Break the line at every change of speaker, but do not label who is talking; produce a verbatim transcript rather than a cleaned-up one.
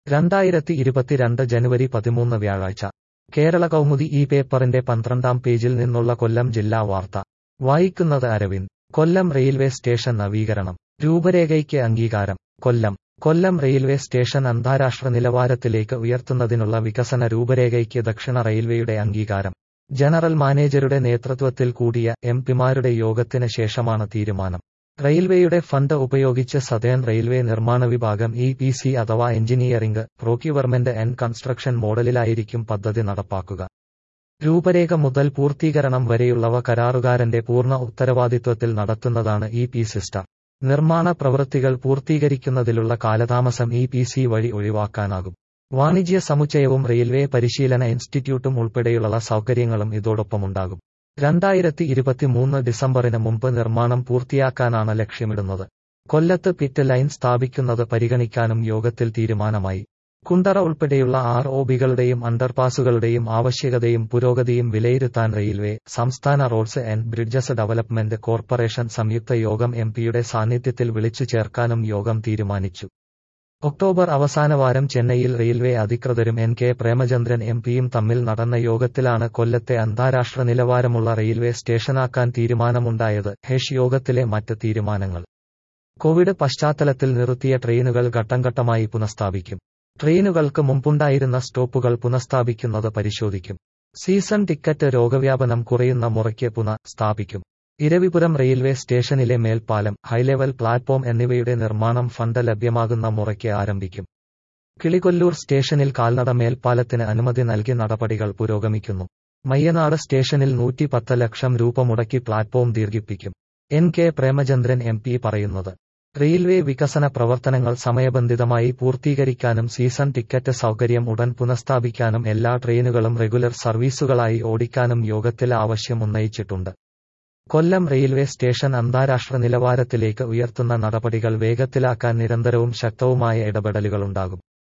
രണ്ടായിരത്തി ഇരുപത്തിരണ്ട് ജനുവരി പതിമൂന്ന് വ്യാഴാഴ്ച കേരള കൗമുദി ഈ പേപ്പറിന്റെ പന്ത്രണ്ടാം പേജിൽ നിന്നുള്ള കൊല്ലം ജില്ലാ വാർത്ത വായിക്കുന്നത് അരവിന്ദ്. കൊല്ലം റെയിൽവേ സ്റ്റേഷൻ നവീകരണം രൂപരേഖയ്ക്ക് അംഗീകാരം. കൊല്ലം കൊല്ലം റെയിൽവേ സ്റ്റേഷൻ അന്താരാഷ്ട്ര നിലവാരത്തിലേക്ക് ഉയർത്തുന്നതിനുള്ള വികസന രൂപരേഖയ്ക്ക് ദക്ഷിണ റെയിൽവേയുടെ അംഗീകാരം. ജനറൽ മാനേജരുടെ നേതൃത്വത്തിൽ കൂടിയ എം പിമാരുടെ യോഗത്തിന് ശേഷമാണ് തീരുമാനം. റെയിൽവേയുടെ ഫണ്ട് ഉപയോഗിച്ച് സതേൺ റെയിൽവേ നിർമ്മാണ വിഭാഗം ഇ പി സി അഥവാ എഞ്ചിനീയറിംഗ്, പ്രോക്യൂവർമെന്റ് ആൻഡ് കൺസ്ട്രക്ഷൻ മോഡലിലായിരിക്കും പദ്ധതി നടപ്പാക്കുക. രൂപരേഖ മുതൽ പൂർത്തീകരണം വരെയുള്ളവ കരാറുകാരന്റെ പൂർണ്ണ ഉത്തരവാദിത്വത്തിൽ നടത്തുന്നതാണ് ഇ പി സിസ്റ്റർ. നിർമ്മാണ പ്രവൃത്തികൾ പൂർത്തീകരിക്കുന്നതിലുള്ള കാലതാമസം ഇ പി സി വഴി ഒഴിവാക്കാനാകും. വാണിജ്യ സമുച്ചയവും റെയിൽവേ പരിശീലന ഇൻസ്റ്റിറ്റ്യൂട്ടും ഉൾപ്പെടെയുള്ള സൗകര്യങ്ങളും ഇതോടൊപ്പമുണ്ടാകും. രണ്ടായിരത്തി ഇരുപത്തിമൂന്ന് ഡിസംബറിന് മുമ്പ് നിർമ്മാണം പൂർത്തിയാക്കാനാണ് ലക്ഷ്യമിടുന്നത്. കൊല്ലത്ത് പിറ്റ് ലൈൻ സ്ഥാപിക്കുന്നത് പരിഗണിക്കാനും യോഗത്തിൽ തീരുമാനമായി. കുണ്ടറ ഉൾപ്പെടെയുള്ള ആർ ഒ ബികളുടെയും അണ്ടർപാസുകളുടെയും ആവശ്യകതയും പുരോഗതിയും വിലയിരുത്താൻ റെയിൽവേ, സംസ്ഥാന roads and bridges development corporation സംയുക്ത യോഗം എം പിയുടെ സാന്നിധ്യത്തിൽ വിളിച്ചു ചേർക്കാനും യോഗം തീരുമാനിച്ചു. ഒക്ടോബർ അവസാനവാരം ചെന്നൈയിൽ റെയിൽവേ അധികൃതരും എൻ കെ പ്രേമചന്ദ്രൻ എം പിയും തമ്മിൽ നടന്ന യോഗത്തിലാണ് കൊല്ലത്തെ അന്താരാഷ്ട്ര നിലവാരമുള്ള റെയിൽവേ സ്റ്റേഷനാക്കാൻ തീരുമാനമുണ്ടായത്. ഹെഷ് യോഗത്തിലെ മറ്റ് തീരുമാനങ്ങൾ: കോവിഡ് പശ്ചാത്തലത്തിൽ നിർത്തിയ ട്രെയിനുകൾ ഘട്ടംഘട്ടമായി പുനഃസ്ഥാപിക്കും. ട്രെയിനുകൾക്ക് മുമ്പുണ്ടായിരുന്ന സ്റ്റോപ്പുകൾ പുനഃസ്ഥാപിക്കുന്നത് പരിശോധിക്കും. സീസൺ ടിക്കറ്റ് രോഗവ്യാപനം കുറയുന്ന മുറയ്ക്ക് പുനഃ സ്ഥാപിക്കും. ഇരവിപുരം റെയിൽവേ സ്റ്റേഷനിലെ മേൽപ്പാലം, ഹൈലെവൽ പ്ലാറ്റ്ഫോം എന്നിവയുടെ നിർമ്മാണം ഫണ്ട് ലഭ്യമാകുന്ന മുറയ്ക്ക് ആരംഭിക്കും. കിളികൊല്ലൂർ സ്റ്റേഷനിൽ കാൽനട മേൽപ്പാലത്തിന് അനുമതി നൽകി നടപടികൾ പുരോഗമിക്കുന്നു. മയ്യനാട് സ്റ്റേഷനിൽ നൂറ്റി പത്ത് ലക്ഷം രൂപ മുടക്കി പ്ലാറ്റ്ഫോം ദീർഘിപ്പിക്കും. N K Premachandran M P പറയുന്നത്. റെയിൽവേ വികസന പ്രവർത്തനങ്ങൾ സമയബന്ധിതമായി പൂർത്തീകരിക്കാനും സീസൺ ടിക്കറ്റ് സൗകര്യം ഉടൻ പുനഃസ്ഥാപിക്കാനും എല്ലാ ട്രെയിനുകളും റെഗുലർ സർവീസുകളായി ഓടിക്കാനും യോഗത്തിൽ ആവശ്യം ഉന്നയിച്ചിട്ടുണ്ട്. കൊല്ലം റെയിൽവേ സ്റ്റേഷൻ അന്താരാഷ്ട്ര നിലവാരത്തിലേക്ക് ഉയർത്തുന്ന നടപടികൾ വേഗത്തിലാക്കാൻ നിരന്തരവും ശക്തവുമായ ഇടപെടലുകളുണ്ടാകും.